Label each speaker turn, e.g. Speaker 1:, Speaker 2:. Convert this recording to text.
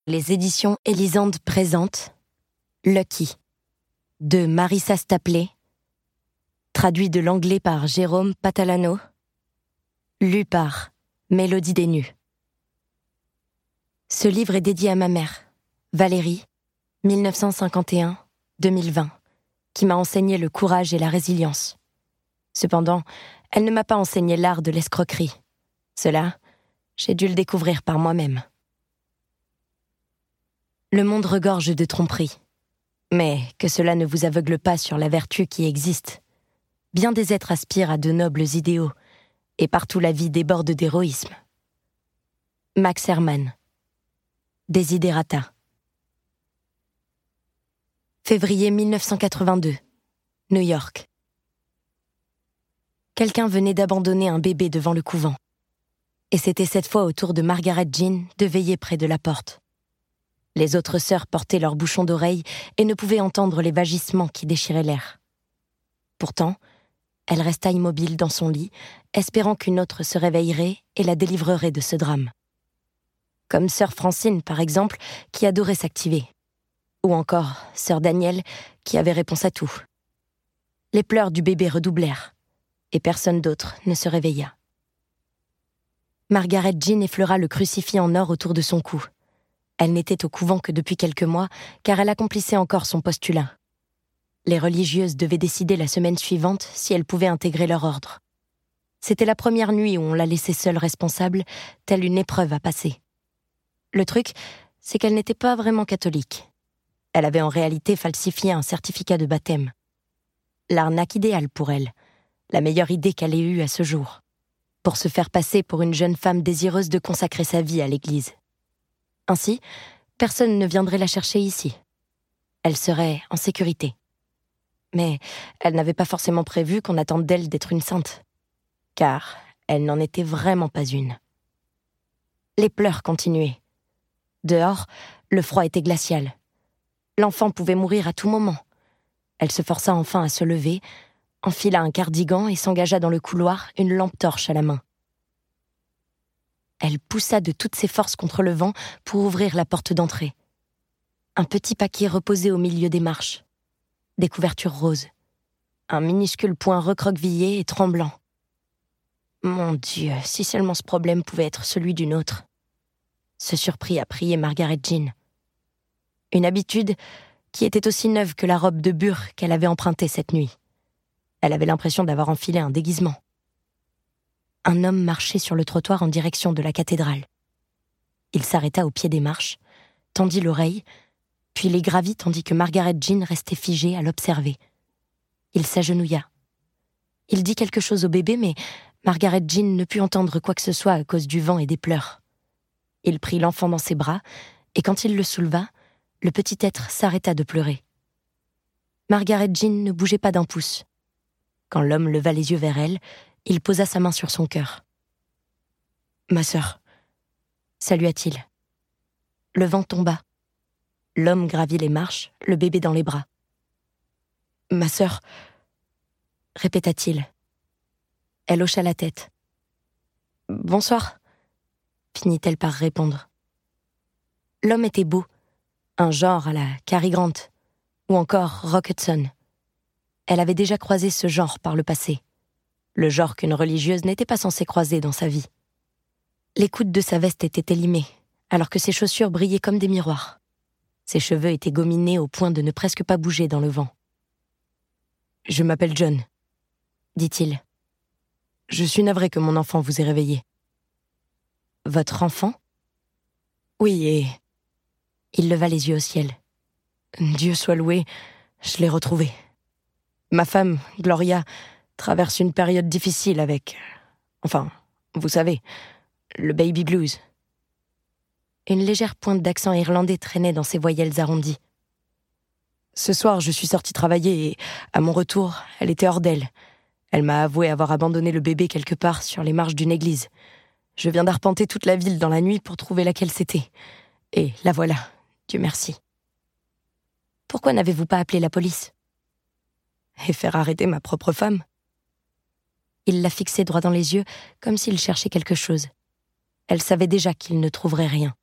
Speaker 1: Les éditions Élisande présentent Lucky de Marissa Stapley, traduit de l'anglais par Jérôme Patalano, lu par Mélodie Desnus. Ce livre est dédié à ma mère, Valérie, 1951-2020, qui m'a enseigné le courage et la résilience. Cependant, elle ne m'a pas enseigné l'art de l'escroquerie. Cela, j'ai dû le découvrir par moi-même. Le monde regorge de tromperies. Mais que cela ne vous aveugle pas sur la vertu qui existe. Bien des êtres aspirent à de nobles idéaux, et partout la vie déborde d'héroïsme. Max Hermann. Desiderata. Février 1982. New York. Quelqu'un venait d'abandonner un bébé devant le couvent. Et c'était cette fois au tour de Margaret Jean de veiller près de la porte. Les autres sœurs portaient leurs bouchons d'oreilles et ne pouvaient entendre les vagissements qui déchiraient l'air. Pourtant, elle resta immobile dans son lit, espérant qu'une autre se réveillerait et la délivrerait de ce drame. Comme sœur Francine, par exemple, qui adorait s'activer. Ou encore sœur Danielle, qui avait réponse à tout. Les pleurs du bébé redoublèrent, et personne d'autre ne se réveilla. Margaret Jean effleura le crucifix en or autour de son cou. Elle n'était au couvent que depuis quelques mois, car elle accomplissait encore son postulat. Les religieuses devaient décider la semaine suivante si elles pouvaient intégrer leur ordre. C'était la première nuit où on la laissait seule responsable, telle une épreuve à passer. Le truc, c'est qu'elle n'était pas vraiment catholique. Elle avait en réalité falsifié un certificat de baptême. L'arnaque idéale pour elle, la meilleure idée qu'elle ait eue à ce jour, pour se faire passer pour une jeune femme désireuse de consacrer sa vie à l'église. Ainsi, personne ne viendrait la chercher ici. Elle serait en sécurité. Mais elle n'avait pas forcément prévu qu'on attende d'elle d'être une sainte. Car elle n'en était vraiment pas une. Les pleurs continuaient. Dehors, le froid était glacial. L'enfant pouvait mourir à tout moment. Elle se força enfin à se lever, enfila un cardigan et s'engagea dans le couloir, une lampe torche à la main. Elle poussa de toutes ses forces contre le vent pour ouvrir la porte d'entrée. Un petit paquet reposait au milieu des marches. Des couvertures roses. Un minuscule poing recroquevillé et tremblant. Mon Dieu, si seulement ce problème pouvait être celui d'une autre. Se surprit à prier Margaret Jean. Une habitude qui était aussi neuve que la robe de bure qu'elle avait empruntée cette nuit. Elle avait l'impression d'avoir enfilé un déguisement. Un homme marchait sur le trottoir en direction de la cathédrale. Il s'arrêta au pied des marches, tendit l'oreille, puis les gravit tandis que Margaret Jean restait figée à l'observer. Il s'agenouilla. Il dit quelque chose au bébé, mais Margaret Jean ne put entendre quoi que ce soit à cause du vent et des pleurs. Il prit l'enfant dans ses bras, et quand il le souleva, le petit être s'arrêta de pleurer. Margaret Jean ne bougeait pas d'un pouce. Quand l'homme leva les yeux vers elle, il posa sa main sur son cœur. « Ma sœur », salua-t-il. Le vent tomba. L'homme gravit les marches, le bébé dans les bras. « Ma sœur », répéta-t-il. Elle hocha la tête. « Bonsoir », finit-elle par répondre. L'homme était beau, un genre à la Cary Grant, ou encore Rock Hudson. Elle avait déjà croisé ce genre par le passé. Le genre qu'une religieuse n'était pas censée croiser dans sa vie. Les coudes de sa veste étaient élimés, alors que ses chaussures brillaient comme des miroirs. Ses cheveux étaient gominés au point de ne presque pas bouger dans le vent. « Je m'appelle John », dit-il. « Je suis navré que mon enfant vous ait réveillé. »« Votre enfant ?»« Oui, et... » Il leva les yeux au ciel. « Dieu soit loué, je l'ai retrouvé. Ma femme, Gloria, traverse une période difficile avec... Enfin, vous savez, le baby blues. » Une légère pointe d'accent irlandais traînait dans ses voyelles arrondies. « Ce soir, je suis sortie travailler et, à mon retour, elle était hors d'elle. Elle m'a avoué avoir abandonné le bébé quelque part sur les marches d'une église. Je viens d'arpenter toute la ville dans la nuit pour trouver laquelle c'était. Et la voilà, Dieu merci. » « Pourquoi n'avez-vous pas appelé la police ?»« Et faire arrêter ma propre femme ?» Il la fixait droit dans les yeux, comme s'il cherchait quelque chose. Elle savait déjà qu'il ne trouverait rien.